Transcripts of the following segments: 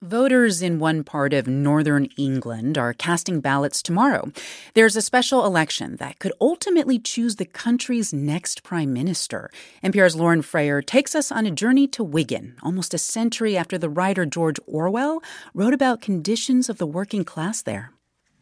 Voters in one part of northern England are casting ballots tomorrow. There's a special election that could ultimately choose the country's next prime minister. NPR's Lauren Frayer takes us on a journey to Wigan, almost a century after the writer George Orwell wrote about conditions of the working class there.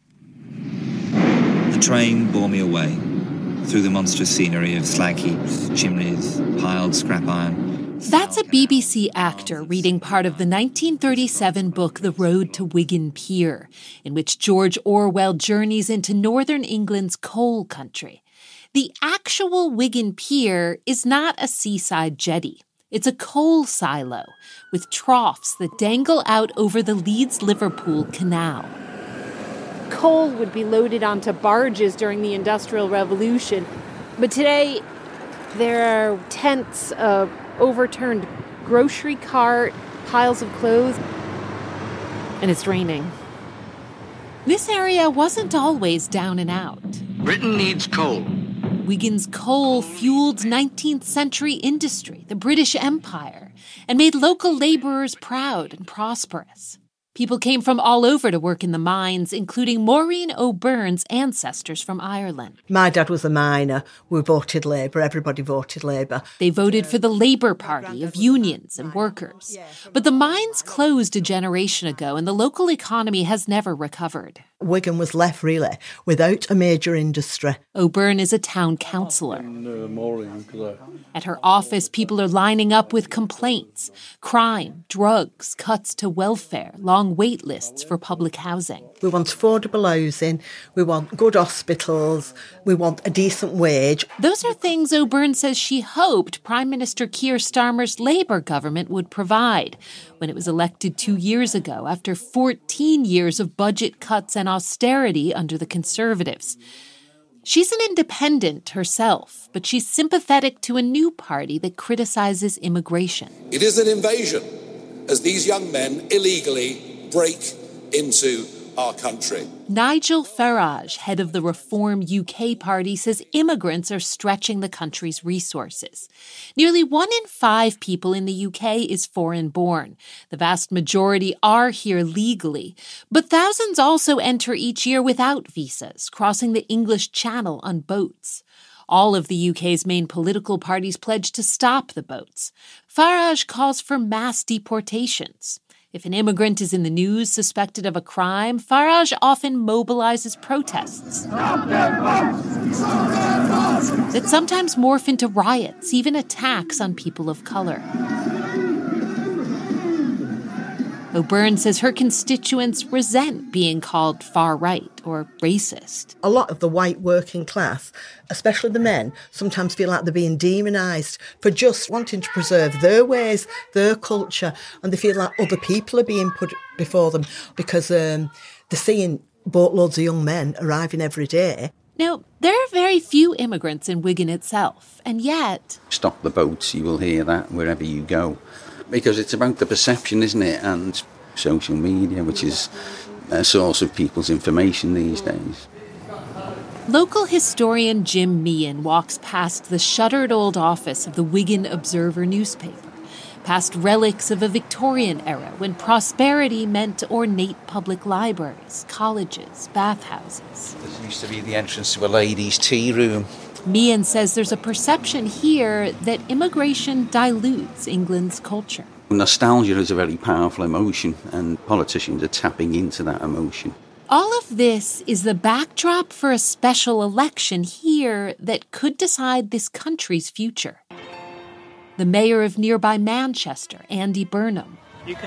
The train bore me away through the monstrous scenery of slag heaps, chimneys, piled scrap iron. That's a BBC actor reading part of the 1937 book The Road to Wigan Pier, in which George Orwell journeys into northern England's coal country. The actual Wigan Pier is not a seaside jetty. It's a coal silo with troughs that dangle out over the Leeds-Liverpool Canal. Coal would be loaded onto barges during the Industrial Revolution, but today there are tents, overturned grocery cart, piles of clothes, and it's raining. This area wasn't always down and out. Britain needs coal. Wigan's coal fueled 19th century industry, the British Empire, and made local labourers proud and prosperous. People came from all over to work in the mines, including Maureen O'Byrne's ancestors from Ireland. My dad was a miner. We voted Labour. Everybody voted Labour. They voted for the Labour Party of unions and workers. But the mines closed a generation ago, and the local economy has never recovered. Wigan was left, really, without a major industry. O'Byrne is a town councillor. At her office, people are lining up with complaints. Crime, drugs, cuts to welfare, long wait lists for public housing. We want affordable housing, we want good hospitals, we want a decent wage. Those are things O'Byrne says she hoped Prime Minister Keir Starmer's Labour government would provide when it was elected 2 years ago after 14 years of budget cuts and austerity under the Conservatives. She's an independent herself, but she's sympathetic to a new party that criticises immigration. It is an invasion as these young men illegally break into our country. Nigel Farage, head of the Reform UK party, says immigrants are stretching the country's resources. Nearly 1 in 5 people in the UK is foreign-born. The vast majority are here legally, but thousands also enter each year without visas, crossing the English Channel on boats. All of the UK's main political parties pledge to stop the boats. Farage calls for mass deportations. If an immigrant is in the news suspected of a crime, Farage often mobilizes protests that sometimes morph into riots, even attacks on people of color. O'Byrne says her constituents resent being called far-right or racist. A lot of the white working class, especially the men, sometimes feel like they're being demonised for just wanting to preserve their ways, their culture, and they feel like other people are being put before them because they're seeing boatloads of young men arriving every day. Now, there are very few immigrants in Wigan itself, and yet... Stop the boats, you will hear that wherever you go. Because it's about the perception, isn't it? And social media, which is a source of people's information these days. Local historian Jim Meehan walks past the shuttered old office of the Wigan Observer newspaper, past relics of a Victorian era when prosperity meant ornate public libraries, colleges, bathhouses. This used to be the entrance to a ladies' tea room. Meehan says there's a perception here that immigration dilutes England's culture. Nostalgia is a very powerful emotion, and politicians are tapping into that emotion. All of this is the backdrop for a special election here that could decide this country's future. The mayor of nearby Manchester, Andy Burnham,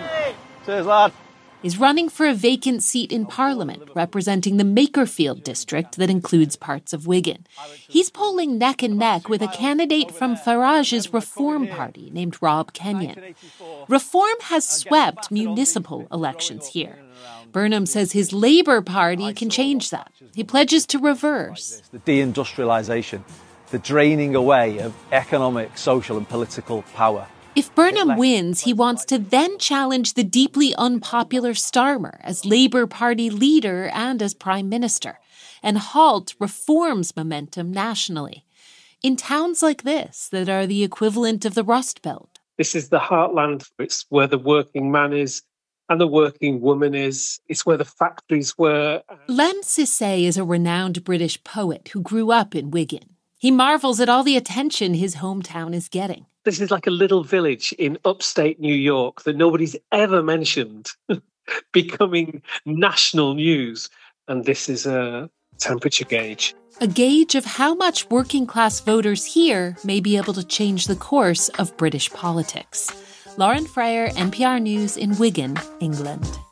is running for a vacant seat in Parliament, representing the Makerfield district that includes parts of Wigan. He's polling neck and neck with a candidate from Farage's Reform Party named Rob Kenyon. Reform has swept municipal elections here. Burnham says his Labour Party can change that. He pledges to reverse the deindustrialisation, the draining away of economic, social and political power. If Burnham wins, he wants to then challenge the deeply unpopular Starmer as Labour Party leader and as Prime Minister, and halt Reform's momentum nationally. In towns like this that are the equivalent of the Rust Belt. This is the heartland. It's where the working man is. and the working woman is. It's where the factories were. Len Cissé is a renowned British poet who grew up in Wigan. He marvels at all the attention his hometown is getting. This is like a little village in upstate New York that nobody's ever mentioned becoming national news. And this is a temperature gauge. A gauge of how much working-class voters here may be able to change the course of British politics. Lauren Freyer, NPR News in Wigan, England.